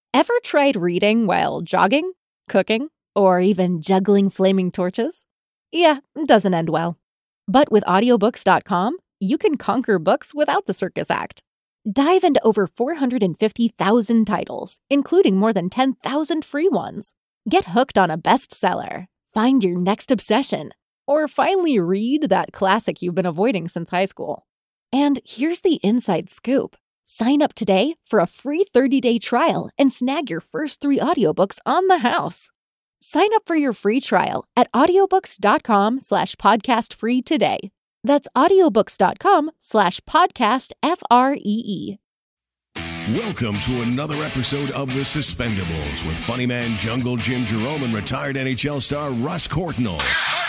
Ever tried reading while jogging, cooking, or even juggling flaming torches? Yeah, it doesn't end well. But with audiobooks.com, you can conquer books without the circus act. Dive into over 450,000 titles, including more than 10,000 free ones. Get hooked on a bestseller, find your next obsession, or finally read that classic you've been avoiding since high school. And here's the inside scoop. Sign up today for a free 30-day trial and snag your first 3 audiobooks on the house. Sign up for your free trial at audiobooks.com/podcastfree today. That's audiobooks.com/podcastfree. Welcome to another episode of The Suspendables with funny man Jungle Jim Jerome and retired NHL star Russ Courtnall.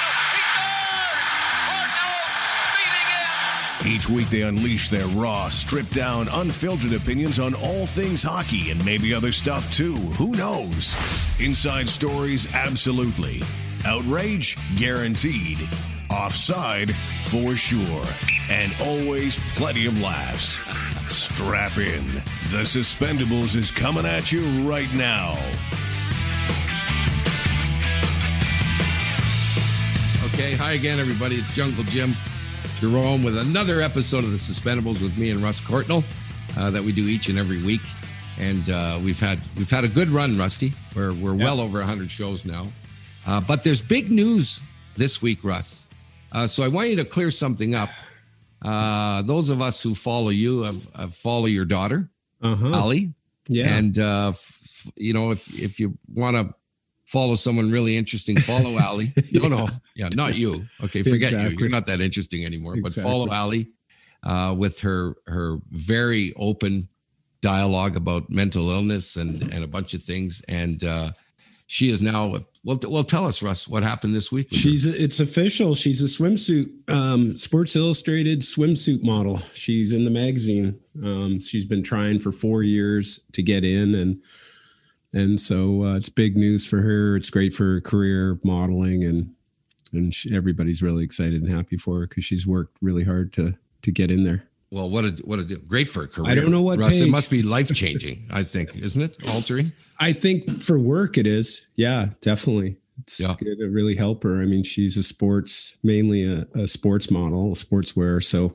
Each week they unleash their raw, stripped-down, unfiltered opinions on all things hockey and maybe other stuff too. Who knows? Inside stories, absolutely. Outrage, guaranteed. Offside, for sure. And always plenty of laughs. Strap in. The Suspendables is coming at you right now. Okay, hi again, everybody. It's Jungle Jim Jerome with another episode of The Suspendables with me and Russ Courtnall that we do each and every week. And we've had a good run, Rusty. We're well over 100 shows now. But there's big news this week, Russ. So I want you to clear something up. Those of us who follow you follow your daughter, Ali. Yeah. And, if you want to follow someone really interesting, follow Ali. No. Yeah, not you. Okay, forget you. You're not that interesting anymore. But follow Ali with her very open dialogue about mental illness and a bunch of things. And she is now, well, tell us, Russ, what happened this week. It's official. She's a swimsuit, Sports Illustrated swimsuit model. She's in the magazine. She's been trying for 4 years to get in, and so it's big news for her. It's great for her career of modeling, and everybody's really excited and happy for her because she's worked really hard to get in there. Well, what a great for a career. I don't know what Russ, page. It must be life-changing, I think, isn't it? Altering? I think for work it is. Yeah, definitely. It's going to really help her. I mean, she's mainly a sports model, sportswear. So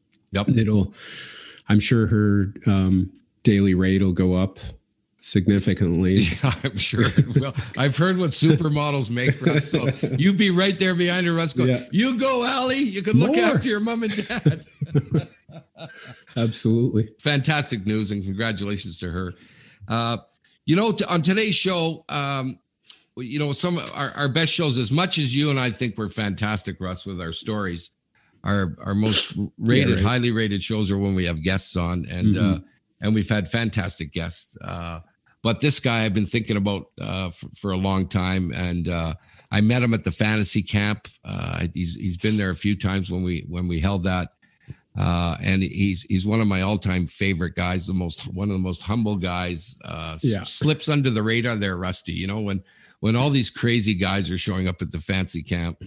I'm sure her daily rate will go up significantly. Yeah, I'm sure. Well, I've heard what supermodels make for us. So you be right there behind her, Russ. You go, Ali. You can look after your mom and dad. Absolutely. Fantastic news, and congratulations to her. On today's show, some of our best shows, as much as you and I think we're fantastic, Russ, with our stories, our most rated, highly rated shows are when we have guests on, and we've had fantastic guests. But this guy I've been thinking about for a long time, and I met him at the fantasy camp. He's been there a few times when we held that. And he's one of my all-time favorite guys, one of the most humble guys, slips under the radar there, Rusty. When all these crazy guys are showing up at the fantasy camp,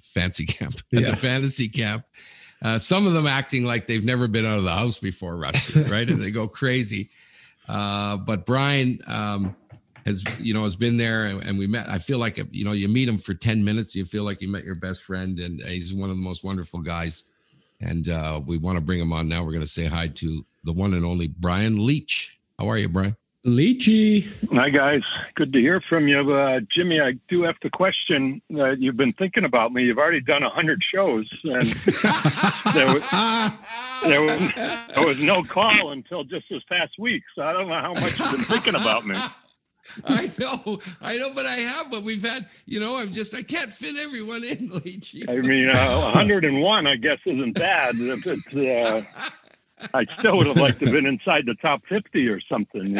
some of them acting like they've never been out of the house before, Rusty, right? And they go crazy. But Brian has been there, and we met. I feel like, you meet him for 10 minutes, you feel like you met your best friend, and he's one of the most wonderful guys. And we want to bring him on now. We're going to say hi to the one and only Brian Leetch. How are you, Brian? Leetchy. Hi, guys. Good to hear from you. Jimmy, I do have to question that you've been thinking about me. You've already done 100 shows, and there was no call until just this past week. So I don't know how much you've been thinking about me. I know, but I have. But we've had, I can't fit everyone in, Leetchy. I mean, 101, I guess, isn't bad. I still would have liked to have been inside the top 50 or something,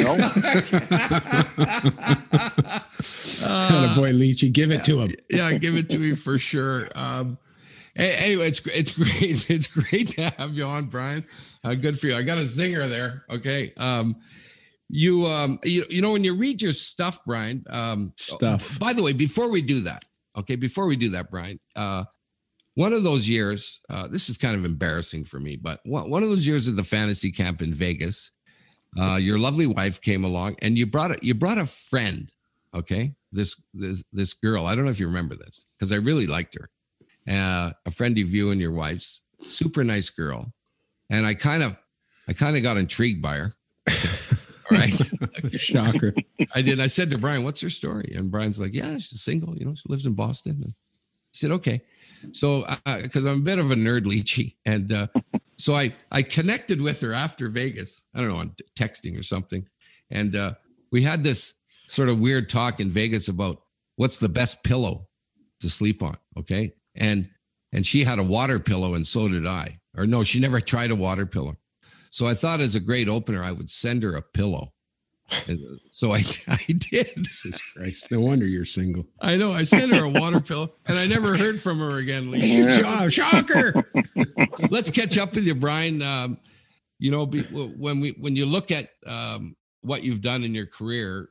Boy, Leetchy, give it to him. Yeah, give it to me for sure. Anyway, it's great. It's great to have you on, Brian. Good for you. I got a zinger there. Okay. You when you read your stuff, Brian. By the way, before we do that, Brian. One of those years, this is kind of embarrassing for me, but one of those years at the fantasy camp in Vegas, Your lovely wife came along, and you brought a friend. Okay, this girl. I don't know if you remember this, because I really liked her. A friend of you and your wife's, super nice girl, and I kind of got intrigued by her. All right, Shocker. I did. I said to Brian, "What's her story?" And Brian's like, "Yeah, she's single. You know, she lives in Boston." And I said, "Okay." So, because I'm a bit of a nerd, Leachy, and so I connected with her after Vegas. I don't know, on texting or something, and we had this sort of weird talk in Vegas about what's the best pillow to sleep on. Okay, and she had a water pillow, and so did I. Or no, she never tried a water pillow. So I thought, as a great opener, I would send her a pillow. And so I did. Jesus Christ. No wonder you're single. I know. I sent her a water pillow, and I never heard from her again, Lisa. Shocker. Let's catch up with you, Brian. You know, when you look at what you've done in your career,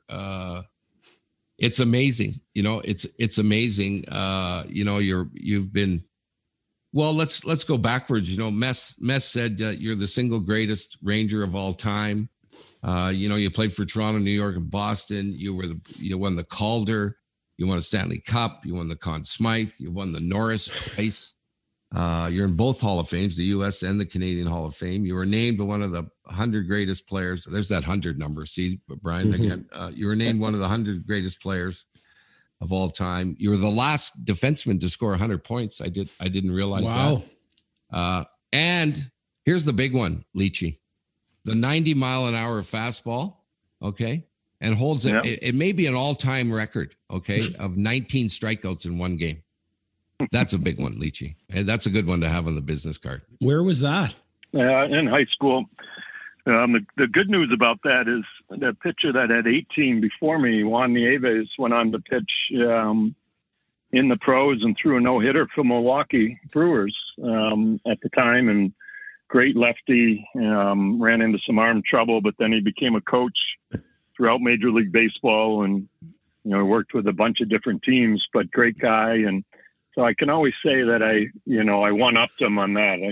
it's amazing. You know, it's amazing. You know, you've been. Well, let's go backwards. You know, Mess said you're the single greatest Ranger of all time. You know, you played for Toronto, New York, and Boston. You won the Calder. You won a Stanley Cup. You won the Conn Smythe. You won the Norris twice. You're in both Hall of Fames, the U.S. and the Canadian Hall of Fame. You were named one of the 100 greatest players. There's that 100 number. See, Brian, again. You were named one of the 100 greatest players of all time. You were the last defenseman to score 100 points. I didn't realize that. Wow. And here's the big one, Leachy. The 90-mile-an-hour fastball, okay, and holds it. Yeah. It may be an all-time record, okay, of 19 strikeouts in one game. That's a big one, Leachy. And that's a good one to have on the business card. Where was that? In high school. The good news about that is the pitcher that had 18 before me, Juan Nieves, went on to pitch in the pros and threw a no-hitter for Milwaukee Brewers at the time, and great lefty, ran into some arm trouble, but then he became a coach throughout Major League Baseball, and you know, worked with a bunch of different teams, but great guy. And so I can always say that I one-upped him on that.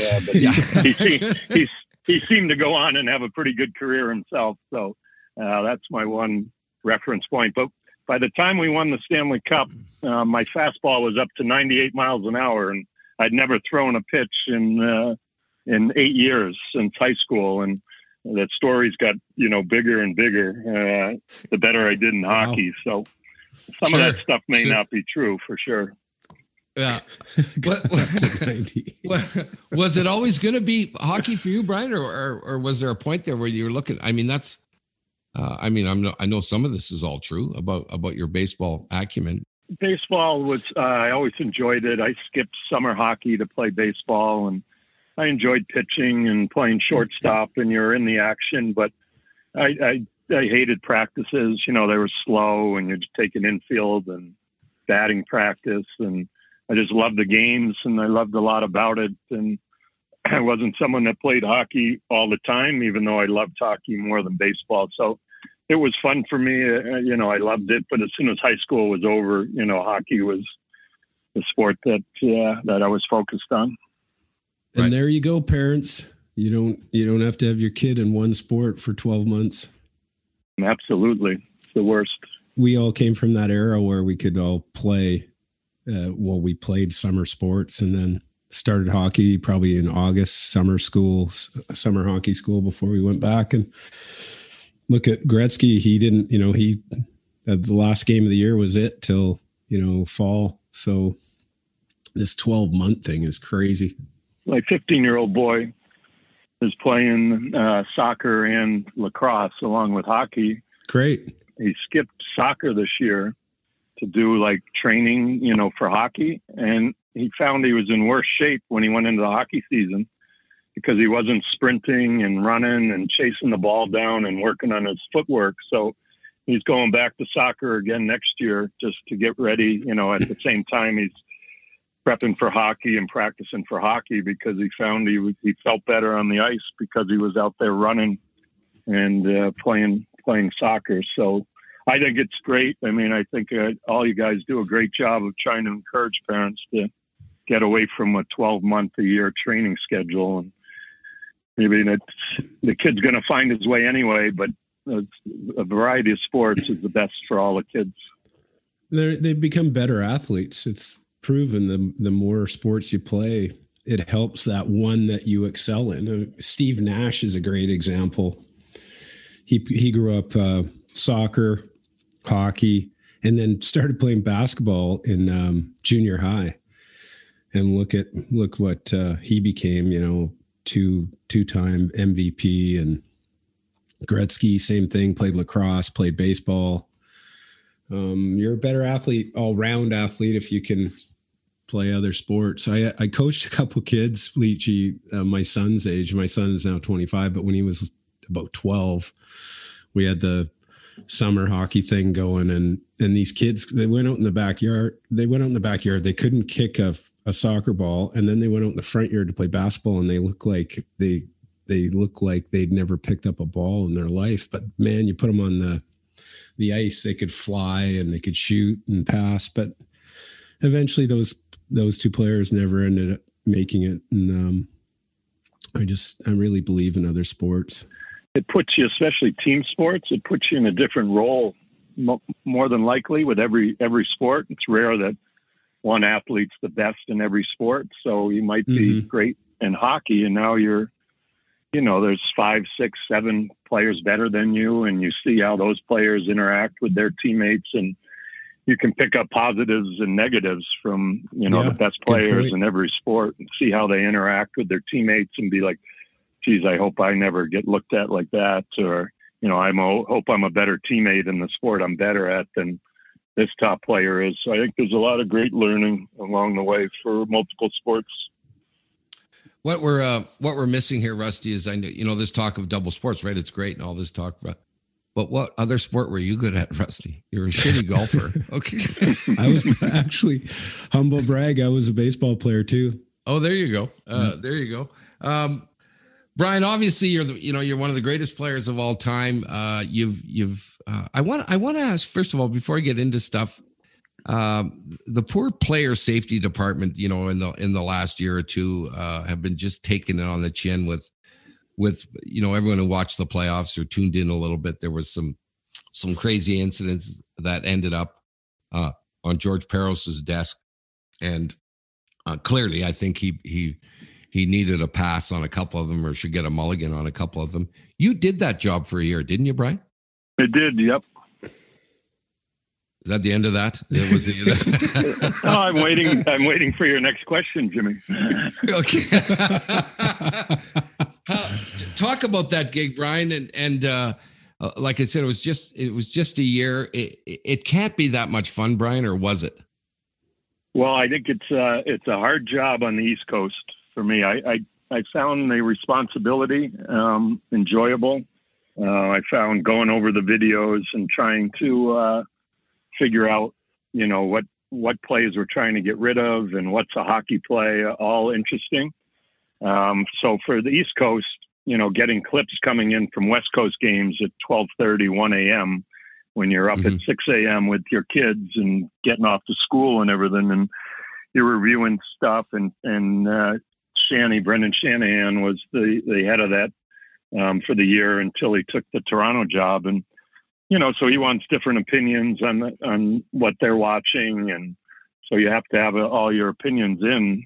But he seemed to go on and have a pretty good career himself. So that's my one reference point. But by the time we won the Stanley Cup, my fastball was up to 98 miles an hour, and I'd never thrown a pitch in 8 years since high school. And that story's got, bigger and bigger, the better I did in hockey. So some of that stuff may not be true for sure. Yeah. Was it always going to be hockey for you, Brian, or was there a point there where you were looking? I mean, that's, I know some of this is all true about your baseball acumen. Baseball was, I always enjoyed it. I skipped summer hockey to play baseball, and I enjoyed pitching and playing shortstop, and you're in the action, but I hated practices. They were slow, and you're just taking infield and batting practice, and I just loved the games, and I loved a lot about it. And I wasn't someone that played hockey all the time, even though I loved hockey more than baseball. So it was fun for me. I loved it. But as soon as high school was over, hockey was the sport that I was focused on. And right. There you go, parents. You don't have to have your kid in one sport for 12 months. Absolutely. It's the worst. We all came from that era where we could all play. We played summer sports and then started hockey probably in August, summer hockey school before we went back. And look at Gretzky. He didn't, the last game of the year was it till, fall. So this 12-month thing is crazy. My 15-year-old boy is playing soccer and lacrosse along with hockey. Great. He skipped soccer this year to do training, for hockey. And he found he was in worse shape when he went into the hockey season because he wasn't sprinting and running and chasing the ball down and working on his footwork. So he's going back to soccer again next year just to get ready. At the same time, he's prepping for hockey and practicing for hockey because he found he felt better on the ice because he was out there running and playing soccer. So I think it's great. I mean, I think all you guys do a great job of trying to encourage parents to get away from a 12-month-a-year training schedule and maybe the kid's going to find his way anyway, but a variety of sports is the best for all the kids. They've become better athletes. It's proven the more sports you play, it helps that one that you excel in. Steve Nash is a great example. He grew up soccer, hockey, and then started playing basketball in junior high. And look what he became. Two-time MVP, and Gretzky, same thing. Played lacrosse, played baseball. You're a better athlete, all-round athlete, if you can play other sports. I coached a couple kids, Leachy, my son's age. My son is now 25, but when he was about 12, we had the summer hockey thing going, and these kids, they went out in the backyard. They couldn't kick a soccer ball, and then they went out in the front yard to play basketball, and they look like they'd never picked up a ball in their life. But man, you put them on the ice, they could fly and they could shoot and pass. But eventually those two players never ended up making it. And I really believe in other sports. It puts you, especially team sports, it puts you in a different role more than likely with every sport. It's rare that one athlete's the best in every sport. So you might be great in hockey, and now there's 5, 6, 7 players better than you, and you see how those players interact with their teammates, and you can pick up positives and negatives from, the best players in every sport, and see how they interact with their teammates and be like, geez, I hope I never get looked at like that. Or, I hope I'm a better teammate in the sport I'm better at than this top player is. So I think there's a lot of great learning along the way for multiple sports. What we're missing here, Rusty, is this talk of double sports, right? It's great and all this talk, but what other sport were you good at, Rusty? You're a shitty golfer. Okay. I was actually, humble brag, I was a baseball player too. Oh, there you go. There you go. Brian, obviously you're one of the greatest players of all time. I want to ask, first of all, before I get into stuff, the poor player safety department, in the last year or two, have been just taking it on the chin with everyone who watched the playoffs or tuned in a little bit. There was some crazy incidents that ended up on George Paros's desk, and clearly, I think he needed a pass on a couple of them, or should get a mulligan on a couple of them. You did that job for a year, didn't you, Brian? I did. Yep. Is that the end of that? It was the end. Oh, I'm waiting for your next question, Jimmy. Okay. Talk about that gig, Brian. And like I said, it was just a year. It can't be that much fun, Brian, or was it? Well, I think it's a hard job on the East Coast for me. I found the responsibility enjoyable. I found going over the videos and trying to figure out, what plays we're trying to get rid of and what's a hockey play, all interesting. So for the East Coast, getting clips coming in from West Coast games at 12:30, 1 a.m. when you're up at 6 a.m. with your kids and getting off to school and everything, and you're reviewing stuff. And Brendan Shanahan was the head of that for the year until he took the Toronto job. And, so he wants different opinions on what they're watching. And so you have to have all your opinions in,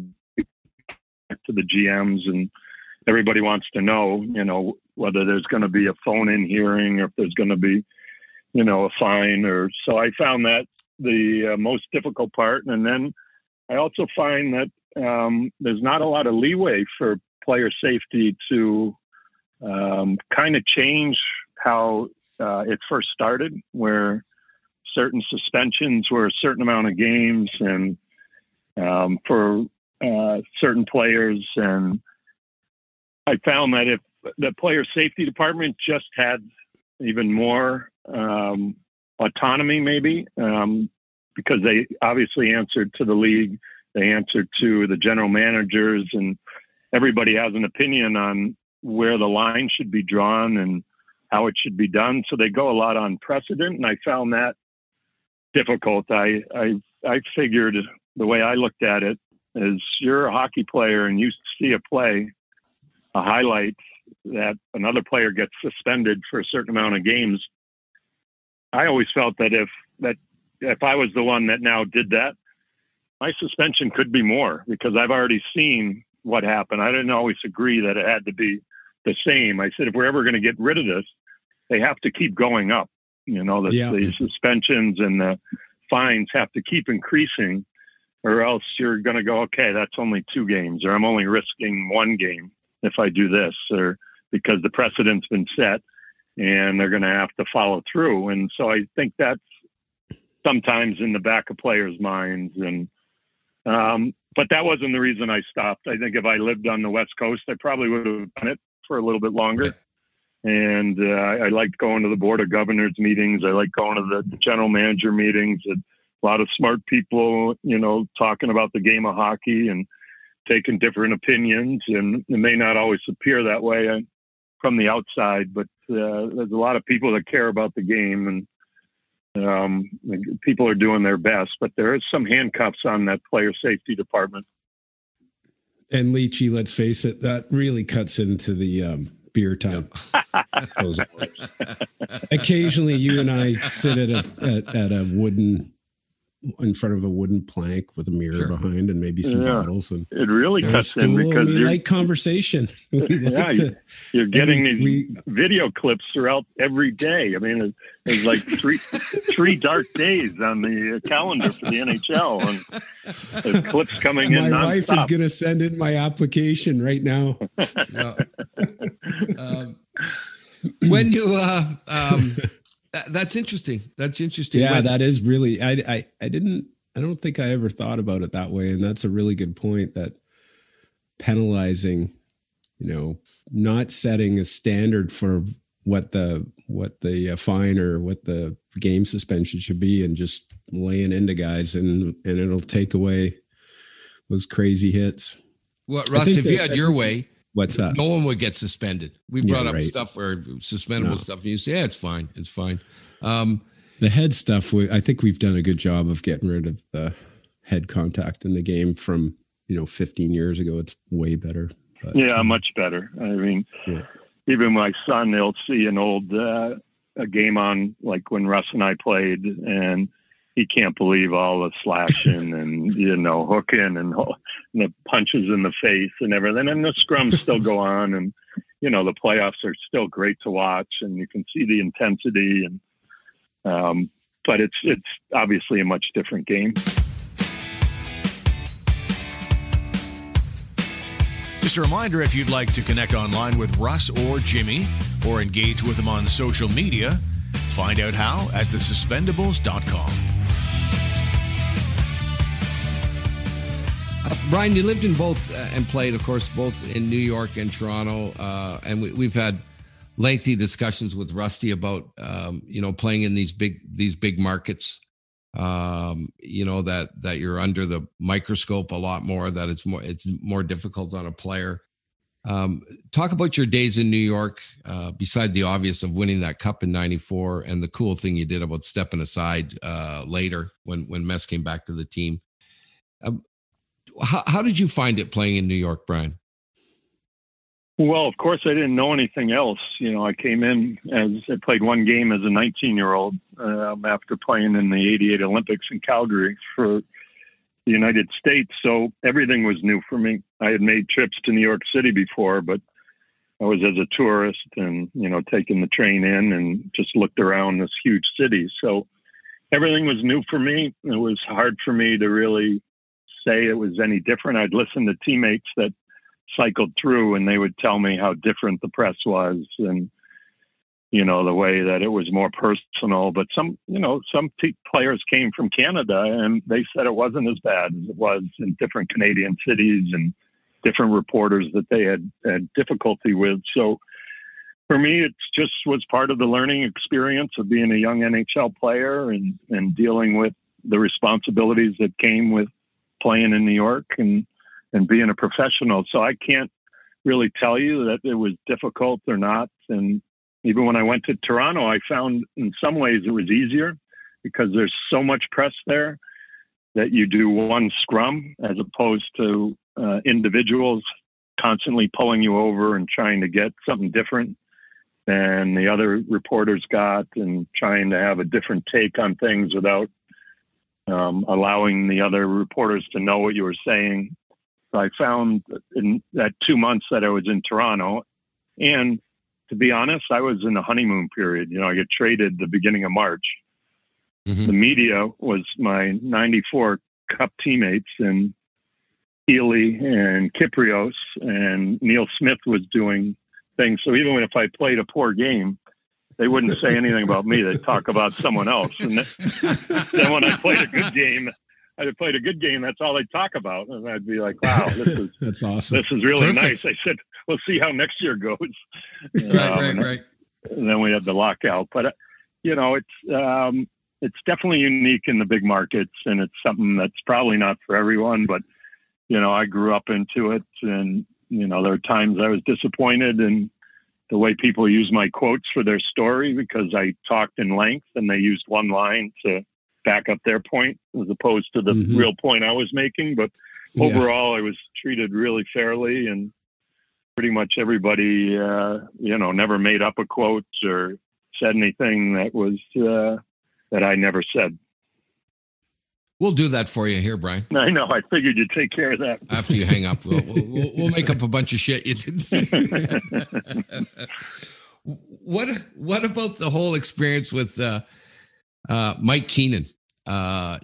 to the GMs, and everybody wants to know, whether there's going to be a phone-in hearing or if there's going to be, a fine. Or so I found that the most difficult part. And then I also find that there's not a lot of leeway for player safety to kind of change how it first started, where certain suspensions were a certain amount of games and for certain players. And I found that if the player safety department just had even more autonomy, maybe, because they obviously answered to the league, they answered to the general managers, and everybody has an opinion on where the line should be drawn and how it should be done. So they go a lot on precedent, and I found that difficult. I figured the way I looked at it is, you're a hockey player and you see a play, a highlight that another player gets suspended for a certain amount of games, I always felt that if I was the one that now did that, my suspension could be more, because I've already seen what happened. I didn't always agree that it had to be the same. I said, if we're ever going to get rid of this, they have to keep going up. The suspensions and the fines have to keep increasing, or else you're going to go, okay, that's only 2 games, or I'm only risking 1 game if I do this, or because the precedent's been set and they're going to have to follow through. And so I think that's sometimes in the back of players' minds. And, but that wasn't the reason I stopped. I think if I lived on the West Coast, I probably would have done it for a little bit longer. And I liked going to the Board of Governors meetings. I like going to the general manager meetings. A lot of smart people, talking about the game of hockey and taking different opinions. And it may not always appear that way from the outside, but there's a lot of people that care about the game, and people are doing their best. But there is some handcuffs on that player safety department. And Leachy, let's face it, that really cuts into the beer time. Occasionally, you and I sit at a wooden, in front of a wooden plank with a mirror behind and maybe some bottles. And it really cuts in because we like conversation. You're getting these video clips throughout every day. I mean, there's like three dark days on the calendar for the NHL, and there's clips coming in. My wife is going to send in my application right now. When you that's interesting. That's interesting. Yeah, that is really. I don't think I ever thought about it that way, and that's a really good point. That penalizing, not setting a standard for what the fine or what the game suspension should be, and just laying into guys, and it'll take away those crazy hits. Well, Russ, if you had your way, what's that? No one would get suspended. We brought up stuff where suspendable stuff, and you say, yeah, it's fine. It's fine. The head stuff, I think we've done a good job of getting rid of the head contact in the game from, 15 years ago. It's way better. But, much better. I mean, even my son, they'll see an old a game on, like when Russ and I played, and he can't believe all the slashing and, hooking and the punches in the face and everything. And the scrums still go on, and, the playoffs are still great to watch, and you can see the intensity, and, but it's obviously a much different game. Just a reminder, if you'd like to connect online with Russ or Jimmy, or engage with them on social media, find out how at thesuspendables.com. Brian, you lived in both and played, of course, both in New York and Toronto. And we've had lengthy discussions with Rusty about, playing in these big markets, that you're under the microscope a lot more, that it's more difficult on a player. Talk about your days in New York, beside the obvious of winning that cup in '94 and the cool thing you did about stepping aside later when Mess came back to the team. How did you find it playing in New York, Brian? Well, of course, I didn't know anything else. I came in I played one game as a 19-year-old after playing in the '88 Olympics in Calgary for the United States. So everything was new for me. I had made trips to New York City before, but I was as a tourist and, taking the train in and just looked around this huge city. So everything was new for me. It was hard for me to really say it was any different. I'd listen to teammates that cycled through, and they would tell me how different the press was, and the way that it was more personal. But some players came from Canada, and they said it wasn't as bad as it was in different Canadian cities, and different reporters that they had difficulty with. So for me, it just was part of the learning experience of being a young NHL player and dealing with the responsibilities that came with playing in New York and being a professional. So I can't really tell you that it was difficult or not. And even when I went to Toronto, I found in some ways it was easier because there's so much press there that you do one scrum as opposed to individuals constantly pulling you over and trying to get something different than the other reporters got, and trying to have a different take on things without allowing the other reporters to know what you were saying. So I found in that 2 months that I was in Toronto, and to be honest, I was in the honeymoon period. I get traded the beginning of March. Mm-hmm. The media was my 94 Cup teammates, and Healy and Kyprios and Neil Smith was doing things. So even if I played a poor game, they wouldn't say anything about me. They'd talk about someone else. And then when I played a good game, that's all they'd talk about. And I'd be like, wow, that's awesome. This is really Perfect. nice. I said, we'll see how next year goes. Right. And then we had the lockout. But, it's definitely unique in the big markets, and it's something that's probably not for everyone. But, I grew up into it, and, there are times I was disappointed in the way people use my quotes for their story, because I talked in length and they used one line to back up their point as opposed to the real point I was making. But overall, I was treated really fairly, and pretty much everybody, never made up a quote or said anything that was that I never said. We'll do that for you here, Brian. I know. I figured you'd take care of that. After you hang up, we'll make up a bunch of shit you didn't say. What about the whole experience with Mike Keenan? I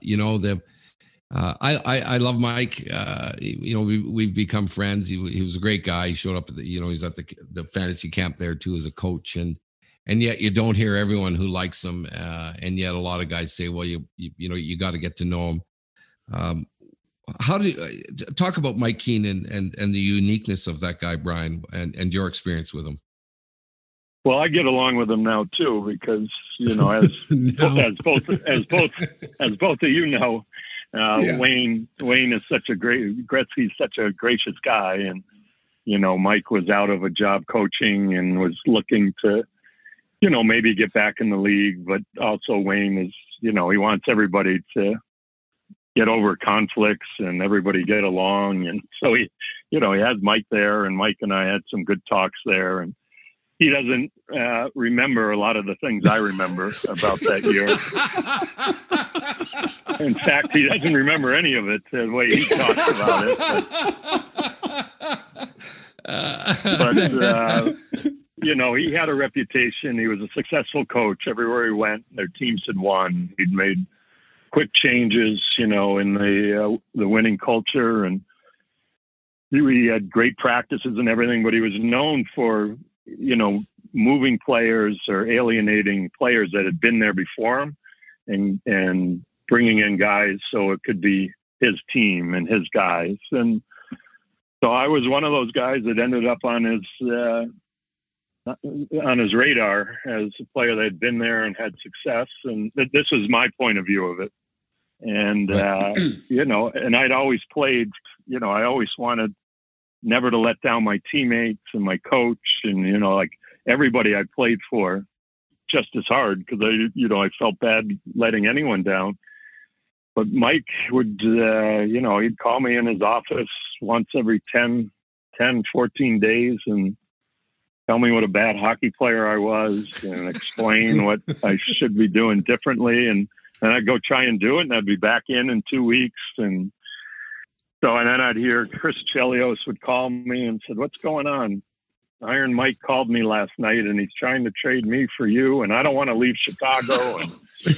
love Mike. We've become friends. He was a great guy. He showed up at he's at the fantasy camp there too as a coach, and yet you don't hear everyone who likes him. And yet a lot of guys say, well, you got to get to know him. How do you talk about Mike Keenan and the uniqueness of that guy, Brian, and your experience with him? Well, I get along with him now too, because as both of you know, Wayne is Gretzky's such a gracious guy, and Mike was out of a job coaching and was looking to maybe get back in the league, but also Wayne is he wants everybody to get over conflicts and everybody get along, and so he had Mike there, and Mike and I had some good talks there, and he doesn't remember a lot of the things I remember about that year. In fact, he doesn't remember any of it the way he talks about it. But he had a reputation. He was a successful coach everywhere he went. Their teams had won. He'd made quick changes, in the winning culture, and he had great practices and everything. But he was known for moving players or alienating players that had been there before him, and bringing in guys so it could be his team and his guys. And so I was one of those guys that ended up on his radar as a player that had been there and had success. And this was my point of view of it. And, and I'd always played, I always wanted never to let down my teammates and my coach, and, like everybody I played for just as hard, because I felt bad letting anyone down. But Mike would, he'd call me in his office once every 10, 14 days and tell me what a bad hockey player I was, and explain what I should be doing differently. And then I'd go try and do it, and I'd be back in 2 weeks. And then I'd hear Chris Chelios would call me and said, "What's going on? Iron Mike called me last night, and he's trying to trade me for you, and I don't want to leave Chicago." And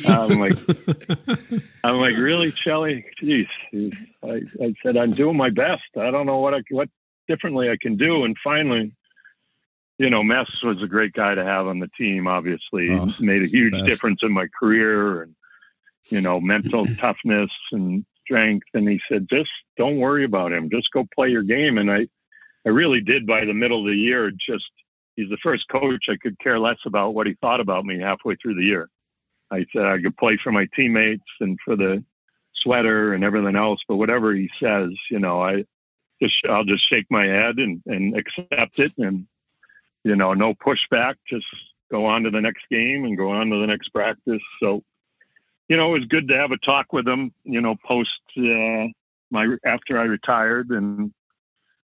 I'm like, "Really, Chelly? Jeez." I said, "I'm doing my best. I don't know what differently I can do." And finally, Mess was a great guy to have on the team. Obviously, he made a huge difference in my career, and mental toughness and strength. And he said, "Just don't worry about him. Just go play your game." And I really did by the middle of the year. He's the first coach I could care less about what he thought about me halfway through the year. I said I could play for my teammates and for the sweater and everything else, but whatever he says, I'll just shake my head and accept it, and no pushback. Just go on to the next game and go on to the next practice. So, it was good to have a talk with him, post after I retired, and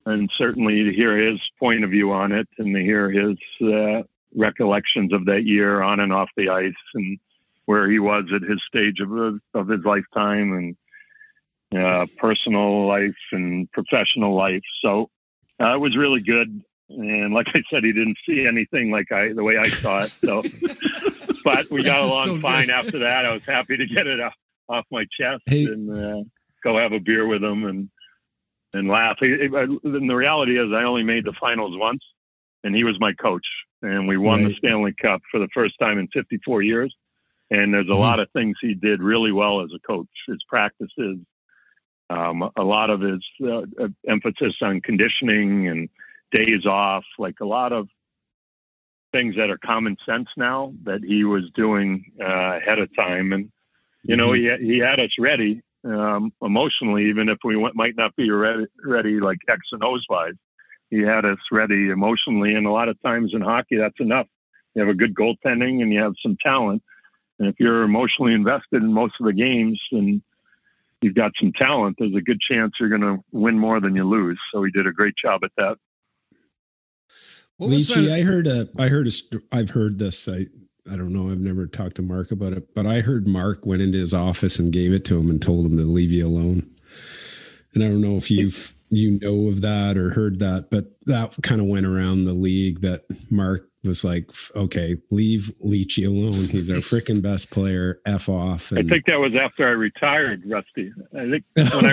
and certainly to hear his point of view on it and to hear his recollections of that year on and off the ice and where he was at his stage of his lifetime and personal life and professional life. So it was really good. And like I said, he didn't see anything like the way I saw it. So, but we got along fine after that. I was happy to get it off my chest and go have a beer with him and laugh. And the reality is I only made the finals once, and he was my coach. And we won the Stanley Cup for the first time in 54 years. And there's a lot of things he did really well as a coach. His practices, a lot of his emphasis on conditioning and days off, like a lot of things that are common sense now that he was doing ahead of time. And, you know, he had us ready emotionally, even if we might not be ready like X and O's wise. He had us ready emotionally. And a lot of times in hockey, that's enough. You have a good goaltending and you have some talent. And if you're emotionally invested in most of the games and you've got some talent, there's a good chance you're going to win more than you lose. So he did a great job at that. Leachy, I've heard this. I don't know. I've never talked to Mark about it, but I heard Mark went into his office and gave it to him and told him to leave you alone. And I don't know if you know of that or heard that, but that kind of went around the league that Mark was like, okay, leave Leachy alone. He's our freaking best player. F off. And I think that was after I retired, Rusty. I think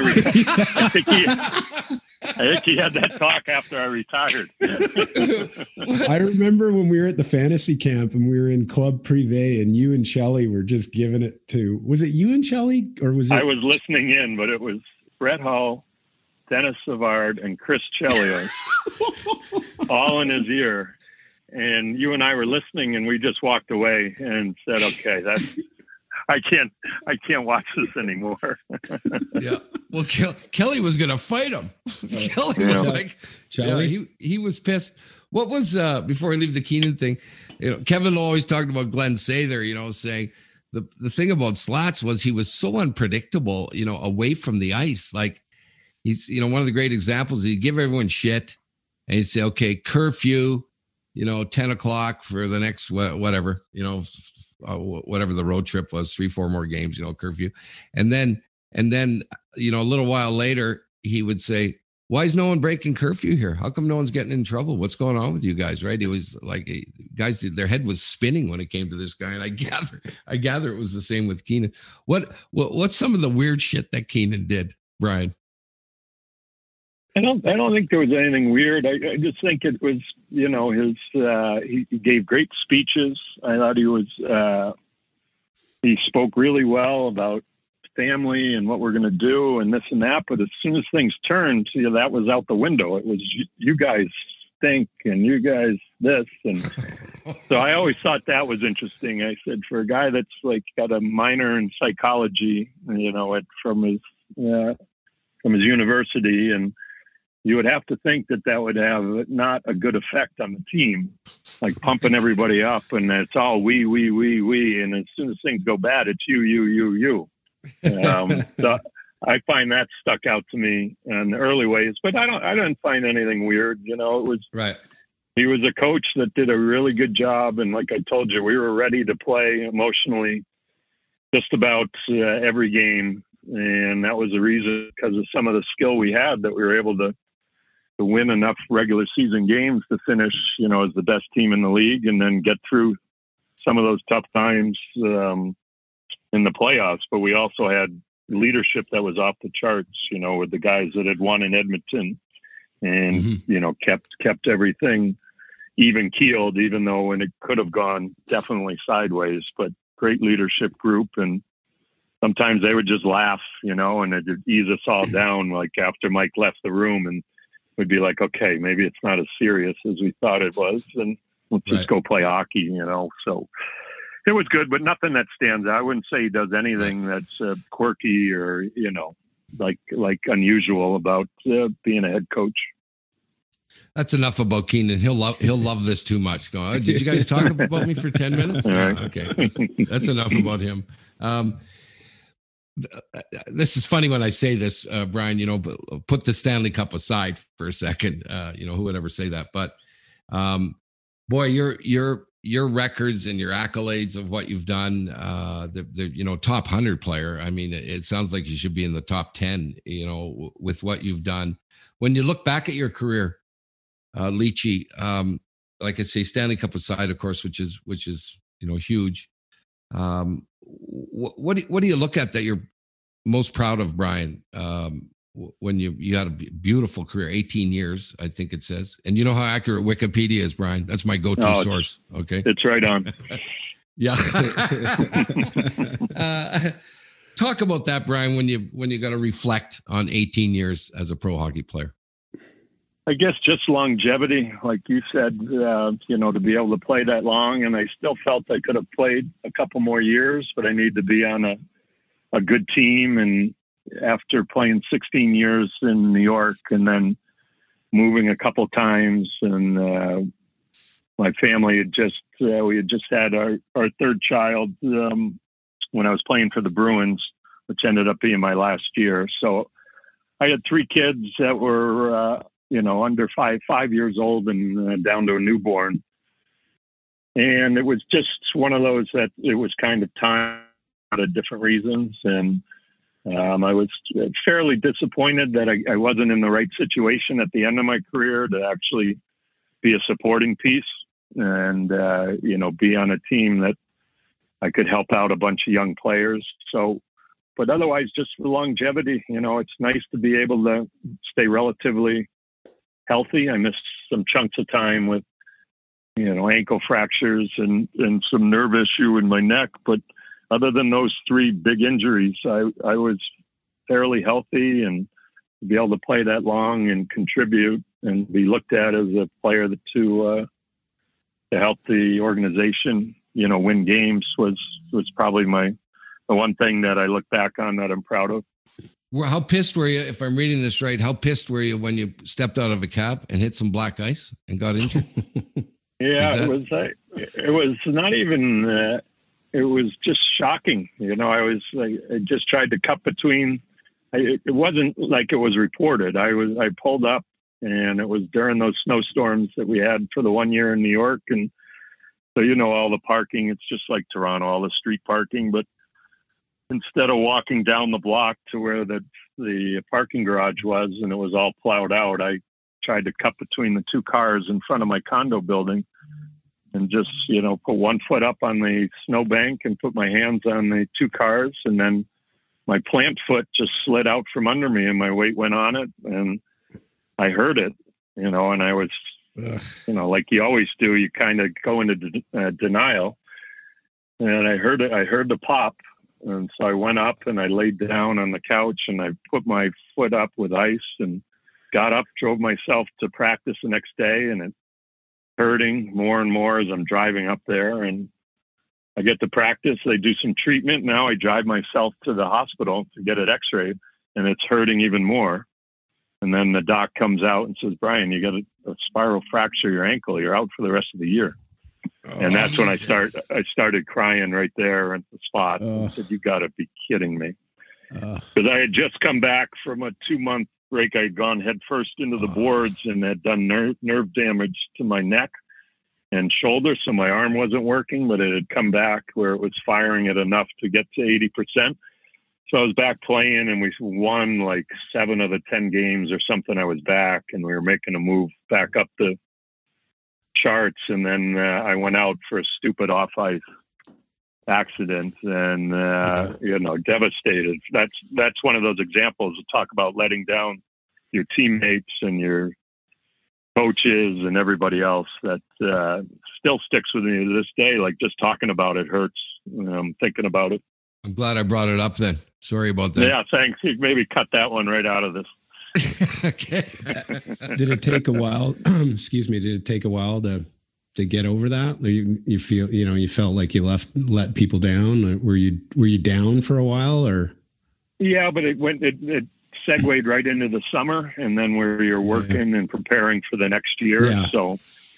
he had that talk after I retired. I remember when we were at the fantasy camp and we were in Club Privé and you and Shelley were just giving it to, was it you and Shelley or was it? I was listening in, but it was Brett Hull, Dennis Savard, and Chris Chelios all in his ear. And you and I were listening and we just walked away and said, okay, I can't watch this anymore. Yeah. Well, Kelly was going to fight him. Kelly was like, he was pissed. What was, before I leave the Keenan thing, you know, Kevin always talked about Glenn Sather, you know, saying the thing about Slats was he was so unpredictable, you know, away from the ice. Like he's, you know, one of the great examples, he'd give everyone shit and he'd say, okay, curfew, you know, 10 o'clock for the next, whatever, you know, whatever the road trip was, 3-4 more games, you know, curfew. And then, you know, a little while later, he would say, why is no one breaking curfew here? How come no one's getting in trouble? What's going on with you guys? Right. It was like guys, their head was spinning when it came to this guy. And I gather it was the same with Keenan. What's some of the weird shit that Keenan did, Brian? I don't think there was anything weird. I just think it was, you know, he gave great speeches. I thought he spoke really well about family and what we're going to do and this and that. But as soon as things turned, you know, that was out the window. It was, you guys stink and you guys this. And so I always thought that was interesting. I said, for a guy that's like got a minor in psychology, you know, from his university, and you would have to think that would have not a good effect on the team, like pumping everybody up and it's all we. And as soon as things go bad, it's you. So I find that stuck out to me in the early ways, but I don't find anything weird. You know, it was right. He was a coach that did a really good job. And like I told you, we were ready to play emotionally just about every game. And that was the reason, because of some of the skill we had, that we were able to win enough regular season games to finish, you know, as the best team in the league and then get through some of those tough times in the playoffs. But we also had leadership that was off the charts, you know, with the guys that had won in Edmonton and, you know, kept everything even keeled, even though when it could have gone definitely sideways, but great leadership group. And sometimes they would just laugh, you know, and it'd ease us all down. Like after Mike left the room, and we'd be like, okay, maybe it's not as serious as we thought it was, and let's just go play hockey, you know. So it was good, but nothing that stands out. I wouldn't say he does anything that's quirky or, you know, like unusual about being a head coach. That's enough about Keenan. He'll love this too much. Go, oh, did you guys talk about me for 10 minutes? Right. Okay, that's enough about him. this is funny when I say this, Brian, but put the Stanley Cup aside for a second. Who would ever say that? But boy, your records and your accolades of what you've done, the top 100 player. I mean, it sounds like you should be in the top 10, with what you've done. When you look back at your career, Leachy, like I say, Stanley Cup aside, of course, which is huge. What do you look at that you're most proud of, Brian? When you had a beautiful career, 18 years, I think it says. And you know how accurate Wikipedia is, Brian? That's my go-to source. Okay. It's right on. Yeah. Talk about that, Brian, when you got to reflect on 18 years as a pro hockey player. I guess just longevity, like you said, to be able to play that long. And I still felt I could have played a couple more years, but I need to be on a good team. And after playing 16 years in New York and then moving a couple times, and my family we had just had our third child when I was playing for the Bruins, which ended up being my last year. So I had 3 kids that were under 5 years old and down to a newborn. And it was just one of those that it was kind of time for different reasons. And I was fairly disappointed that I wasn't in the right situation at the end of my career to actually be a supporting piece and, be on a team that I could help out a bunch of young players. So, but otherwise, just for longevity, it's nice to be able to stay relatively healthy. I missed some chunks of time with, ankle fractures and some nerve issue in my neck. But other than those 3 big injuries, I was fairly healthy, and to be able to play that long and contribute and be looked at as a player to help the organization, win games was probably the one thing that I look back on that I'm proud of. Well, how pissed were you, if I'm reading this right, how pissed were you when you stepped out of a cab and hit some black ice and got injured? Yeah, it was not even, it was just shocking. I just tried to cut between, it wasn't like it was reported. I pulled up, and it was during those snowstorms that we had for the 1 year in New York. And so, all the parking, it's just like Toronto, all the street parking, but instead of walking down the block to where the parking garage was and it was all plowed out, I tried to cut between the 2 cars in front of my condo building and just, put one foot up on the snowbank and put my hands on the 2 cars. And then my plant foot just slid out from under me and my weight went on it. And I heard it, and I was, like you always do, you kind of go into denial. And I heard the pop. And so I went up and I laid down on the couch and I put my foot up with ice and got up, drove myself to practice the next day, and it hurting more and more as I'm driving up there. And I get to practice, they do some treatment. Now I drive myself to the hospital to get it x-rayed, and it's hurting even more. And then the doc comes out and says, Brian, you got a spiral fracture of your ankle. You're out for the rest of the year. And that's when I started crying right there at the spot. I said, you got to be kidding me. Because I had just come back from a 2-month break. I had gone head first into the boards and had done nerve damage to my neck and shoulder. So my arm wasn't working, but it had come back where it was firing it enough to get to 80%. So I was back playing, and we won like 7 of the 10 games or something. I was back, and we were making a move back up the charts. And then I went out for a stupid off-ice accident and, devastated. That's one of those examples to talk about letting down your teammates and your coaches and everybody else that still sticks with me to this day. Like, just talking about it hurts. Thinking about it. I'm glad I brought it up then. Sorry about that. Yeah, thanks. You maybe cut that one right out of this. Okay. Did it take a while? Excuse me. Did it take a while to get over that? You feel, you felt like you let people down. Were you down for a while, or? Yeah, but it segued right into the summer, and then where you're working and preparing for the next year. Yeah. So,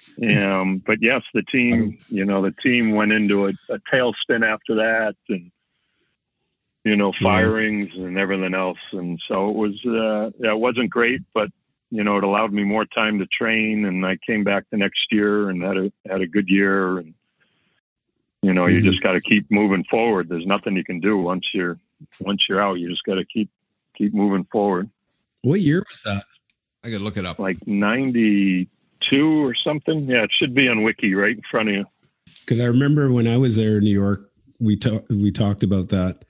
but yes, the team, the team went into a tailspin after that, and firings and everything else. And so it was, it wasn't great, but, it allowed me more time to train, and I came back the next year and had a good year. And, you just got to keep moving forward. There's nothing you can do once you're out. You just got to keep moving forward. What year was that? I got to look it up. Like 92 or something. Yeah, it should be on Wiki right in front of you. Because I remember when I was there in New York, we talked about that.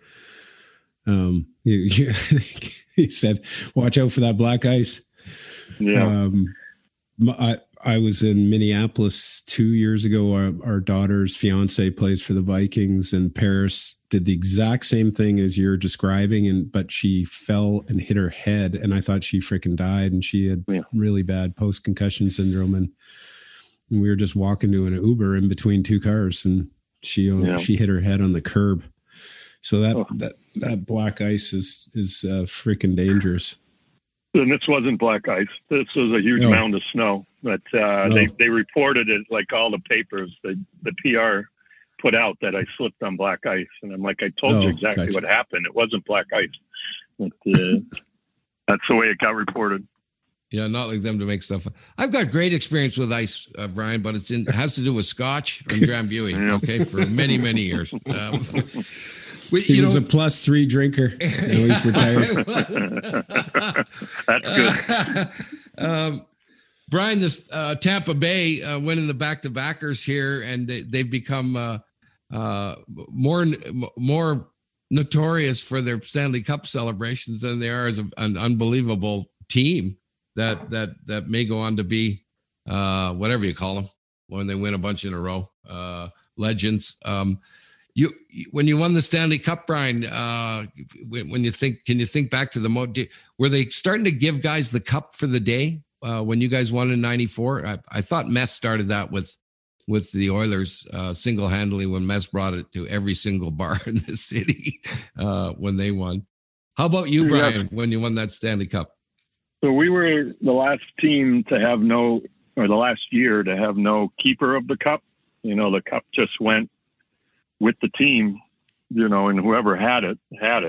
He said, "Watch out for that black ice." Yeah. I was in Minneapolis 2 years ago. Our daughter's fiance plays for the Vikings, and Paris did the exact same thing as you're describing, but she fell and hit her head, and I thought she freaking died, and she had really bad post-concussion syndrome, and we were just walking to an Uber in between two cars, and she hit her head on the curb. So that black ice is freaking dangerous. And this wasn't black ice. This was a huge mound of snow. But they reported it like all the papers. The PR put out that I slipped on black ice, and I'm like, I told you exactly what happened. It wasn't black ice. But, that's the way it got reported. Yeah, not like them to make stuff. I've got great experience with ice, Brian, but it has to do with Scotch and Drambuie. Okay, for many, many years. He was a +3 drinker. He's retired. That's good. Brian, this Tampa Bay winning the back-to-backers here, and they've become more notorious for their Stanley Cup celebrations than they are as an unbelievable team that may go on to be whatever you call them when they win a bunch in a row. Legends. When you won the Stanley Cup, Brian, can you think back to the were they starting to give guys the cup for the day when you guys won in '94? I thought Mess started that with the Oilers single-handedly when Mess brought it to every single bar in the city when they won. How about you, Brian, when you won that Stanley Cup? So we were the last team to have the last year to have no keeper of the cup. The cup just went with the team, and whoever had it.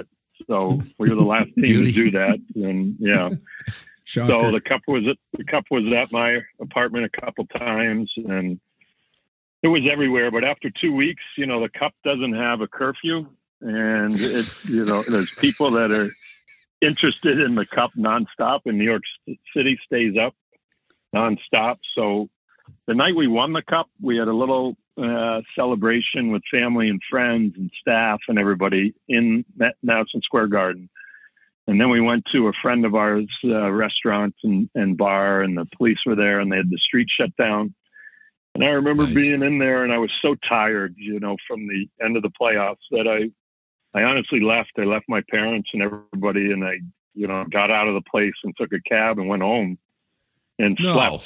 So we were the last team to do that. And Shocker. So the cup was at my apartment a couple times, and it was everywhere. But after 2 weeks, the cup doesn't have a curfew, and it's, there's people that are interested in the cup nonstop, and New York City stays up nonstop. So the night we won the cup, we had a little celebration with family and friends and staff and everybody in Madison Square Garden. And then we went to a friend of ours' restaurant and bar, and the police were there, and they had the street shut down. And I remember being in there, and I was so tired, from the end of the playoffs that I honestly left. I left my parents and everybody, and I, got out of the place and took a cab and went home and slept.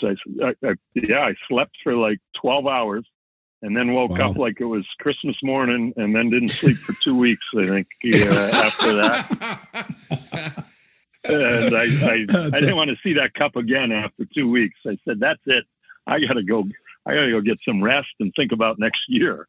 I slept for like 12 hours. And then woke up like it was Christmas morning, and then didn't sleep for 2 weeks, I think, after that. And I didn't want to see that cup again after 2 weeks. I said, that's it. I gotta go get some rest and think about next year.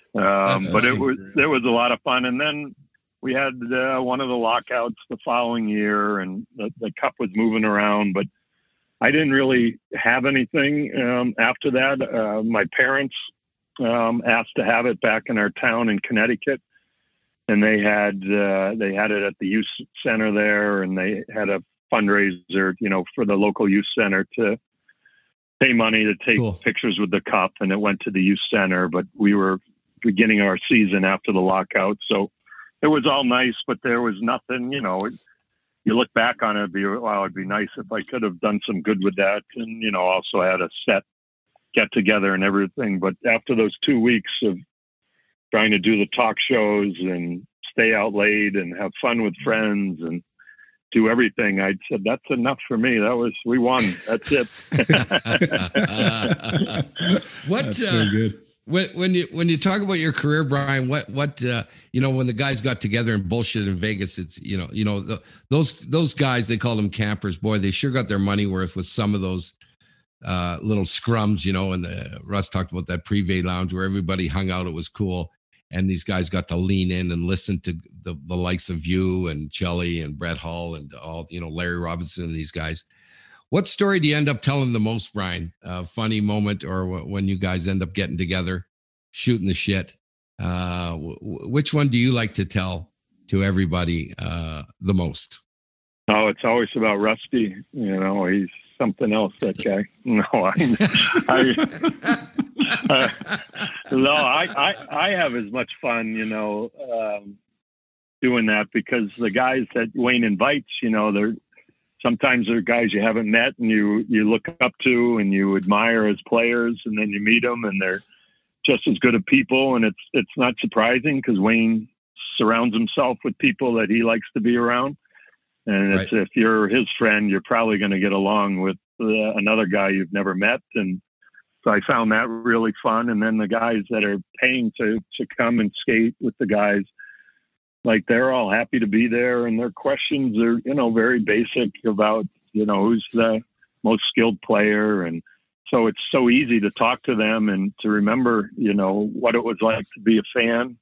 But it was a lot of fun. And then we had one of the lockouts the following year, and the cup was moving around, but I didn't really have anything after that. My parents asked to have it back in our town in Connecticut, and they had it at the youth center there, and they had a fundraiser, for the local youth center to pay money to take pictures with the cup, and it went to the youth center. But we were beginning our season after the lockout, so it was all nice, but there was nothing, you look back on it, it'd be nice if I could have done some good with that, and also had a set get together and everything. But after those 2 weeks of trying to do the talk shows and stay out late and have fun with friends and do everything, I said, that's enough for me. We won. That's it. That's so good. When you talk about your career, Brian, what when the guys got together and bullshit in Vegas, it's those guys, they call them campers. Boy, they sure got their money worth with some of those little scrums, and Russ talked about that Privé lounge where everybody hung out. It was cool. And these guys got to lean in and listen to the likes of you and Chelly and Brett Hull and all, Larry Robinson and these guys. What story do you end up telling the most, Brian? Funny moment, or when you guys end up getting together, shooting the shit? Which one do you like to tell to everybody the most? Oh, it's always about Rusty. He's something else, that guy. No, I have as much fun, doing that, because the guys that Wayne invites, sometimes they're guys you haven't met and you look up to and you admire as players, and then you meet them and they're just as good of people. And it's not surprising, because Wayne surrounds himself with people that he likes to be around. And Right. if you're his friend, you're probably going to get along with another guy you've never met. And so I found that really fun. And then the guys that are paying to come and skate with the guys, like, they're all happy to be there. And their questions are, very basic about, who's the most skilled player. And so it's so easy to talk to them and to remember, what it was like to be a fan.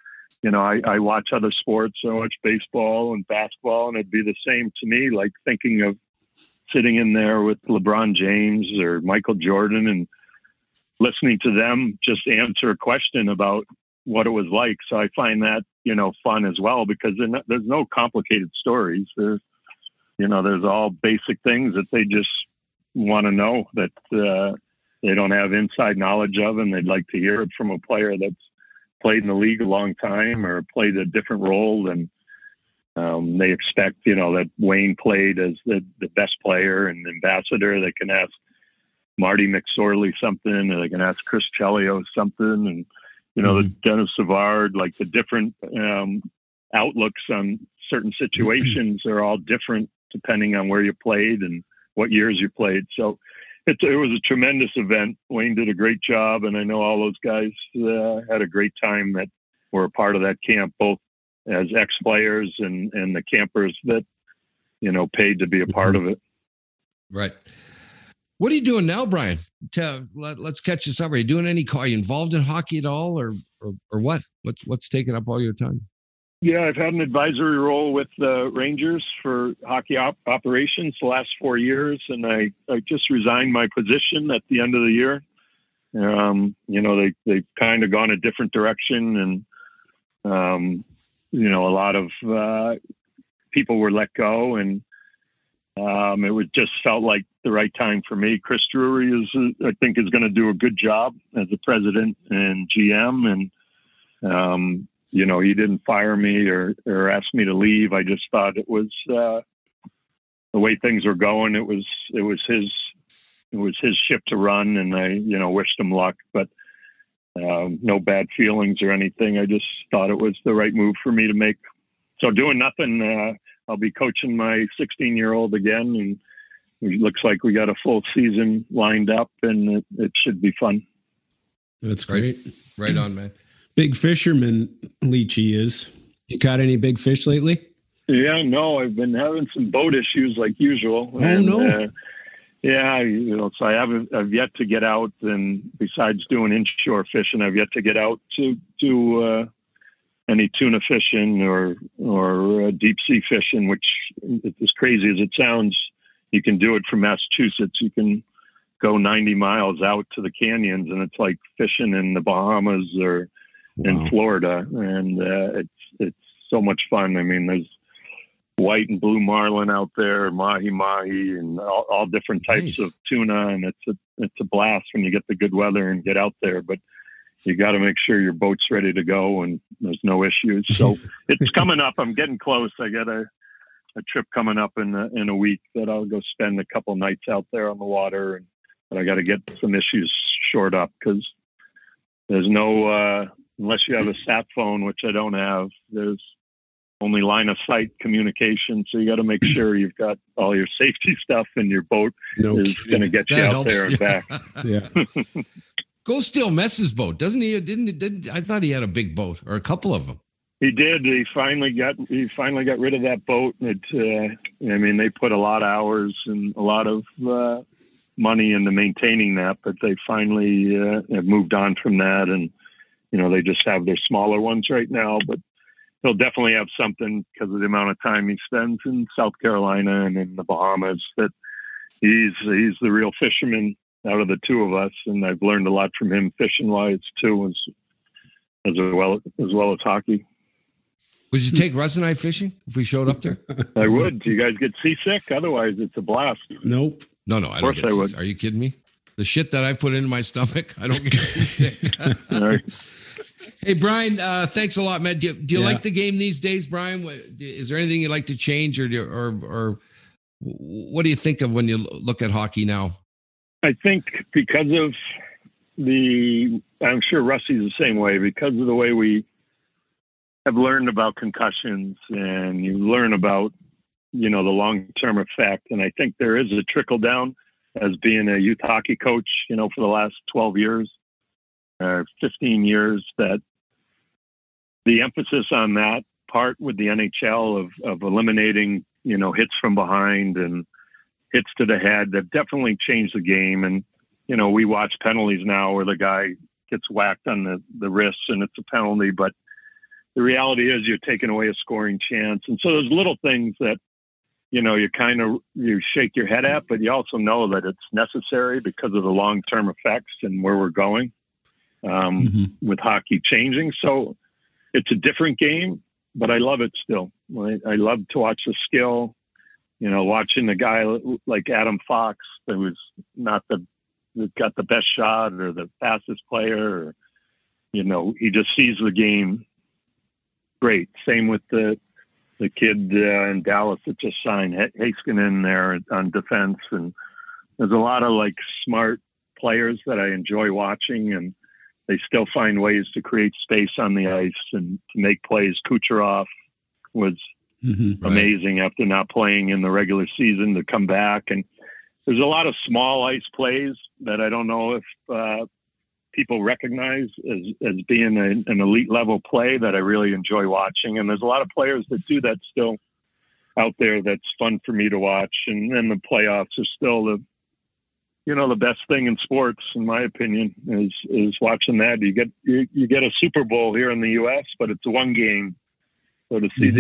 I watch other sports. I watch baseball and basketball, and it'd be the same to me, like thinking of sitting in there with LeBron James or Michael Jordan and listening to them just answer a question about what it was like. So I find that, fun as well, because there's no complicated stories. There's all basic things that they just want to know, that they don't have inside knowledge of, and they'd like to hear it from a player that's played in the league a long time or played a different role than they expect, that Wayne played as the best player and ambassador. They can ask Marty McSorley something, or they can ask Chris Chelios something, and the Dennis Savard, like the different outlooks on certain situations are all different depending on where you played and what years you played. So it was a tremendous event. Wayne did a great job, and I know all those guys had a great time that were a part of that camp, both as ex-players and the campers that, paid to be a part of it. Right. What are you doing now, Brian? Let's catch this up. Are you doing are you involved in hockey at all, or what? What's taking up all your time? Yeah, I've had an advisory role with the Rangers for hockey operations the last 4 years, and I just resigned my position at the end of the year. They've kind of gone a different direction, and a lot of people were let go, and it was just felt like the right time for me. Chris Drury I think is going to do a good job as the president and GM, and he didn't fire me or ask me to leave. I just thought it was the way things were going. It was his ship to run, and I wished him luck, but no bad feelings or anything. I just thought it was the right move for me to make. So doing nothing, I'll be coaching my 16-year-old again, and it looks like we got a full season lined up, and it should be fun. That's great. Right on, man. Big fisherman, Leachy is. You caught any big fish lately? Yeah, no, I've been having some boat issues like usual. Oh, no. So I've yet to get out, and besides doing inshore fishing, I've yet to get out to do any tuna fishing or deep sea fishing, which, as crazy as it sounds, you can do it from Massachusetts. You can go 90 miles out to the canyons, and it's like fishing in the Bahamas or in Florida. And it's so much fun. I mean, there's white and blue marlin out there, mahi-mahi, and all different types of tuna. And it's a blast when you get the good weather and get out there. But you got to make sure your boat's ready to go and there's no issues. So it's coming up. I'm getting close. I got a trip coming up in a week that I'll go spend a couple nights out there on the water. But I got to get some issues shored up, because there's no, unless you have a sat phone, which I don't have, there's only line of sight communication. So you got to make sure you've got all your safety stuff, and your boat is going to get you out there and back. Yeah. Go steal Mess's boat, doesn't he? Didn't I thought he had a big boat, or a couple of them. He did. He finally got rid of that boat. They put a lot of hours and a lot of money into maintaining that, but they finally have moved on from that, and they just have their smaller ones right now. But he'll definitely have something because of the amount of time he spends in South Carolina and in the Bahamas. That he's the real fisherman out of the two of us, and I've learned a lot from him fishing wise too, as well as hockey. Would you take Russ and I fishing if we showed up there? I would. Do you guys get seasick? Otherwise, it's a blast. Nope. No, I don't get seasick. Are you kidding me? The shit that I put into my stomach, I don't get seasick. All right. Hey, Brian, thanks a lot, man. Do you like the game these days, Brian? Is there anything you'd like to change, or what do you think of when you look at hockey now? I think because of I'm sure Rusty's the same way, because of the way we have learned about concussions, and you learn about, the long-term effect. And I think there is a trickle down as being a youth hockey coach, for the last 12 years, 15 years, that the emphasis on that part with the NHL of eliminating, hits from behind and hits to the head, that definitely changed the game. And, we watch penalties now where the guy gets whacked on the wrists and it's a penalty, but the reality is you're taking away a scoring chance. And so there's little things that, you shake your head at, but you also know that it's necessary because of the long-term effects and where we're going with hockey changing. So it's a different game, but I love it still. I love to watch the skill, watching a guy like Adam Fox that was that got the best shot or the fastest player, or, he just sees the game great. Same with the kid in Dallas that just signed, Heiskanen there on defense. And there's a lot of smart players that I enjoy watching, and they still find ways to create space on the ice and to make plays. Kucherov was amazing after not playing in the regular season to come back. And there's a lot of small ice plays that I don't know if people recognize as being an elite level play that I really enjoy watching. And there's a lot of players that do that still out there. That's fun for me to watch. And then the playoffs are still the best thing in sports, in my opinion, is watching that. You get a Super Bowl here in the U.S., but it's one game. So to see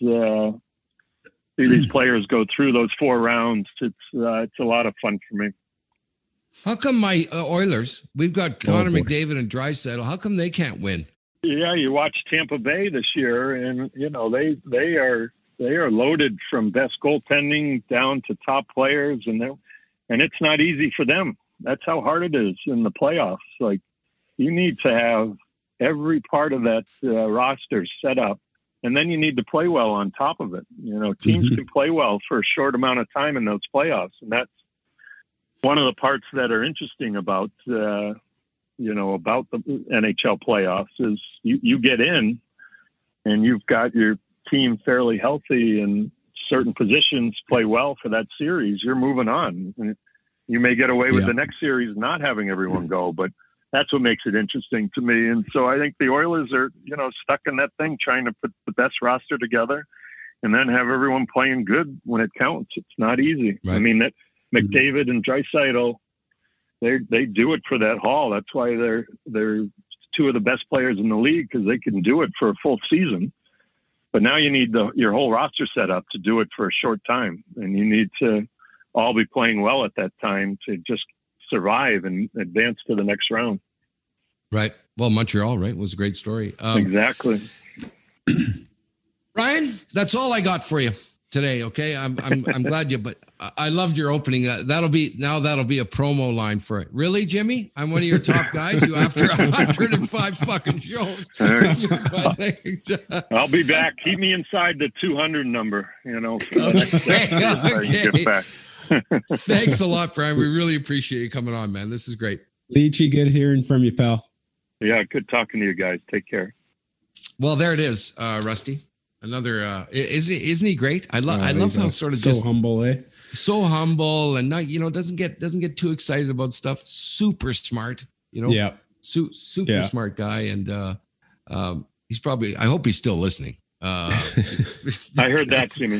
these players go through those 4 rounds, it's a lot of fun for me. How come my Oilers, we've got Connor McDavid and Draisaitl, how come they can't win? Yeah, you watch Tampa Bay this year, and they are loaded from best goaltending down to top players, and it's not easy for them. That's how hard it is in the playoffs. You need to have every part of that roster set up, and then you need to play well on top of it. Teams can play well for a short amount of time in those playoffs, and that's one of the parts that are interesting about the NHL playoffs is you get in and you've got your team fairly healthy and certain positions play well for that series. You're moving on. And you may get away with the next series not having everyone go, but that's what makes it interesting to me. And so I think the Oilers are, stuck in that thing, trying to put the best roster together and then have everyone playing good when it counts. It's not easy. Right. I mean, that McDavid and Draisaitl, they do it for that haul. That's why they're 2 of the best players in the league, because they can do it for a full season. But now you need your whole roster set up to do it for a short time, and you need to all be playing well at that time to just survive and advance to the next round. Right. Well, Montreal, right, was a great story. Exactly. Ryan, that's all I got for you today. Okay, I'm glad but I loved your opening. That'll be a promo line for it. Really, Jimmy? I'm one of your top guys. You after 105 fucking shows. I'll be back. Keep me inside the 200 number. Okay. Get back. Thanks a lot, Brian. We really appreciate you coming on, man. This is great. Leachy, good hearing from you, pal. Yeah, good talking to you guys. Take care. Well, there it is, Rusty. Another isn't he great? I love how sort of so humble, so humble, and not doesn't get too excited about stuff. Super smart, Yeah, super smart guy, and he's probably. I hope he's still listening. I heard that, Jimmy.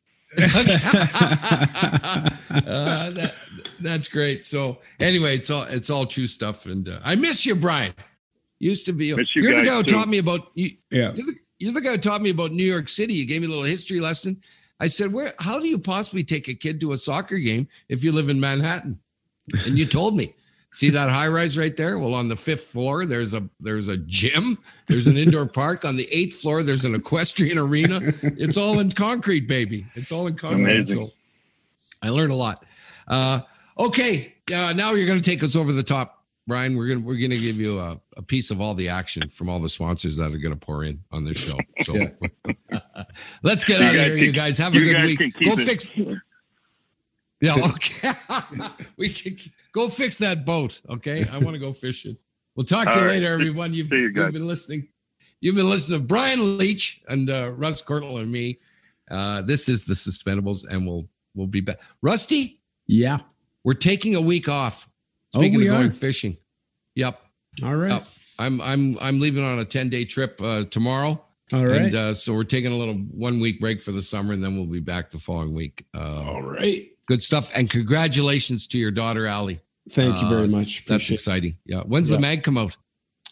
That's great. So anyway, it's all true stuff, and I miss you, Brian. Used to be you're the guy who taught me about You're the guy who taught me about New York City. You gave me a little history lesson. I said, how do you possibly take a kid to a soccer game if you live in Manhattan? And you told me. See that high rise right there? Well, on the 5th floor, there's a gym. There's an indoor park. On the 8th floor, there's an equestrian arena. It's all in concrete, baby. It's all in concrete. Amazing. So I learned a lot. Okay. Now you're going to take us over the top. Brian, we're gonna give you a piece of all the action from all the sponsors that are gonna pour in on this show. So let's get out of here, you guys. Have a good week. Go fix. Yeah, okay. We can go fix that boat. Okay, I want to go fishing. We'll talk to you later, everyone. You've been listening. You've been listening to Brian Leach and Russ Courtnall and me. This is the Suspendables, and we'll be back. Rusty, yeah, we're taking a week off. Speaking of going fishing. Yep. All right. Yep. I'm leaving on a 10-day trip tomorrow. All right. And so we're taking a little 1 week break for the summer, and then we'll be back the following week. All right. Good stuff. And congratulations to your daughter, Allie. Thank you very much. That's exciting. Yeah. When's the mag come out?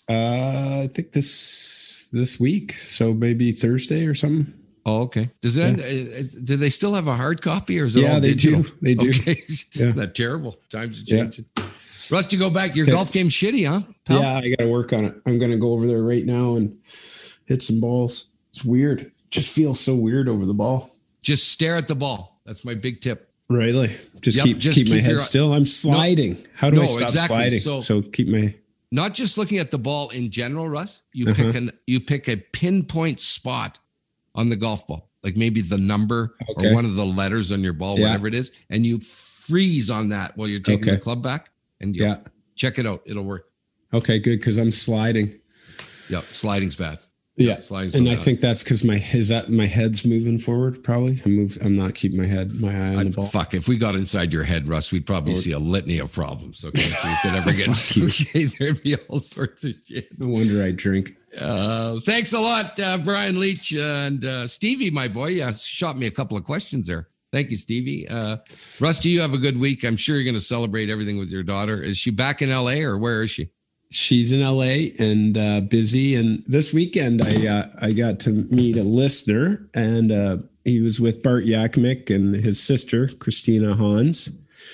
I think this week. So maybe Thursday or something. Oh, okay. Does it do they still have a hard copy, or is it all digital? They do. Okay. Yeah. Not terrible. Times are changing. Rusty, go back. Your golf game's shitty, huh, pal? Yeah, I got to work on it. I'm going to go over there right now and hit some balls. It's weird. Just feels so weird over the ball. Just stare at the ball. That's my big tip. Really? Just keep my head still. I'm sliding. No, how do I stop sliding? So keep my... Not just looking at the ball in general, Russ. You pick a pinpoint spot on the golf ball, like maybe the number or one of the letters on your ball, whatever it is, and you freeze on that while you're taking the club back. And check it out. It'll work. Okay, good. Because I'm sliding. Yep, sliding's bad. Yeah, sliding's I think that's because my head's moving forward. Probably I'm not keeping my eye on the ball. Fuck! If we got inside your head, Russ, we'd probably see a litany of problems. Okay, if we could ever get there'd be all sorts of shit. No wonder I drink. Thanks a lot, Brian Leach and Stevie, my boy. Shot me a couple of questions there. Thank you, Stevie. Rusty, you have a good week. I'm sure you're going to celebrate everything with your daughter. Is she back in LA or where is she? She's in LA and busy. And this weekend, I got to meet a listener, and he was with Bart Yakimick and his sister, Christina Hans.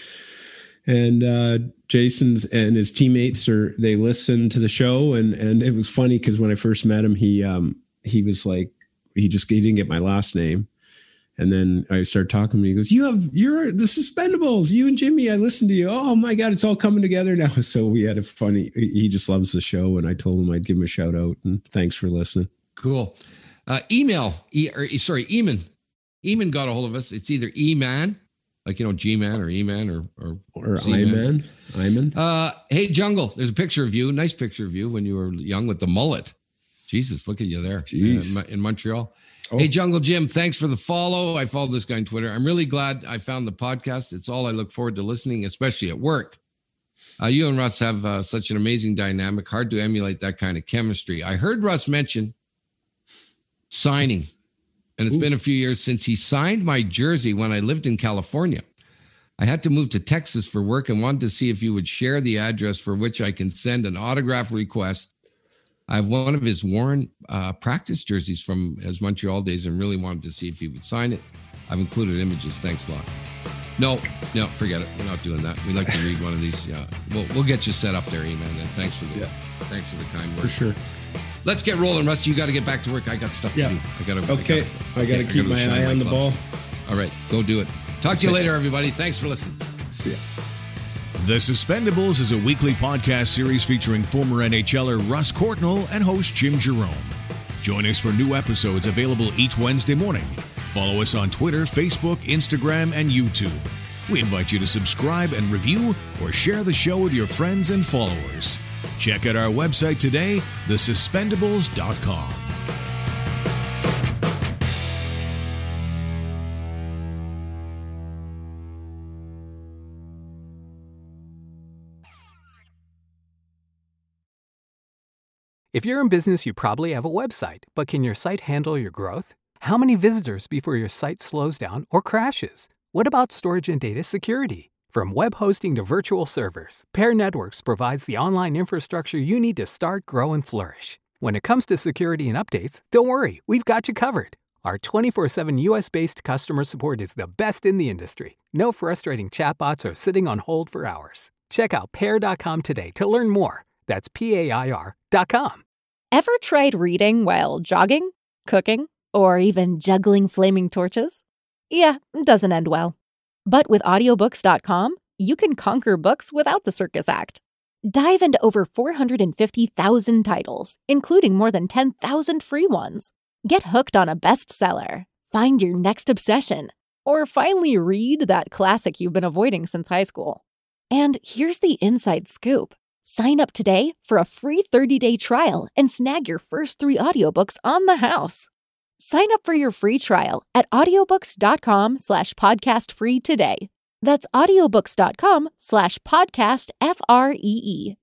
And Jason's and his teammates they listened to the show, and it was funny because when I first met him, he was like he didn't get my last name. And then I started talking to him. He goes, you're the Suspendables, you and Jimmy. I listened to you. Oh my God, it's all coming together now. So we had he just loves the show. And I told him I'd give him a shout out and thanks for listening. Cool. Eamon got a hold of us. It's either E-Man, like, G-Man or E-Man or I-Man. Hey, Jungle, there's a picture of you. Nice picture of you when you were young with the mullet. Jesus, look at you there in Montreal. Oh. Hey, Jungle Jim, thanks for the follow. I followed this guy on Twitter. I'm really glad I found the podcast. It's all I look forward to listening, especially at work. You and Russ have such an amazing dynamic. Hard to emulate that kind of chemistry. I heard Russ mention signing, and it's been a few years since he signed my jersey when I lived in California. I had to move to Texas for work and wanted to see if you would share the address for which I can send an autograph request. I have one of his worn practice jerseys from his Montreal days and really wanted to see if he would sign it. I've included images. Thanks a lot. No, forget it. We're not doing that. We like to read one of these. Yeah, we'll get you set up there, E-Man. And thanks for the kind words. For sure. Let's get rolling, Rusty. You got to get back to work. I got stuff to do. I got to keep my eye on the ball. All right, go do it. Talk to you later, everybody. Thanks for listening. See ya. The Suspendables is a weekly podcast series featuring former NHLer Russ Courtnall and host Jim Jerome. Join us for new episodes available each Wednesday morning. Follow us on Twitter, Facebook, Instagram, and YouTube. We invite you to subscribe and review or share the show with your friends and followers. Check out our website today, thesuspendables.com. If you're in business, you probably have a website, but can your site handle your growth? How many visitors before your site slows down or crashes? What about storage and data security? From web hosting to virtual servers, Pair Networks provides the online infrastructure you need to start, grow, and flourish. When it comes to security and updates, don't worry, we've got you covered. Our 24/7 US-based customer support is the best in the industry. No frustrating chatbots or sitting on hold for hours. Check out pair.com today to learn more. That's PAIR.com. Ever tried reading while jogging, cooking, or even juggling flaming torches? Yeah, it doesn't end well. But with audiobooks.com, you can conquer books without the circus act. Dive into over 450,000 titles, including more than 10,000 free ones. Get hooked on a bestseller, find your next obsession, or finally read that classic you've been avoiding since high school. And here's the inside scoop. Sign up today for a free 30-day trial and snag your first 3 audiobooks on the house. Sign up for your free trial at audiobooks.com/podcastfree today. That's audiobooks.com/podcastfree.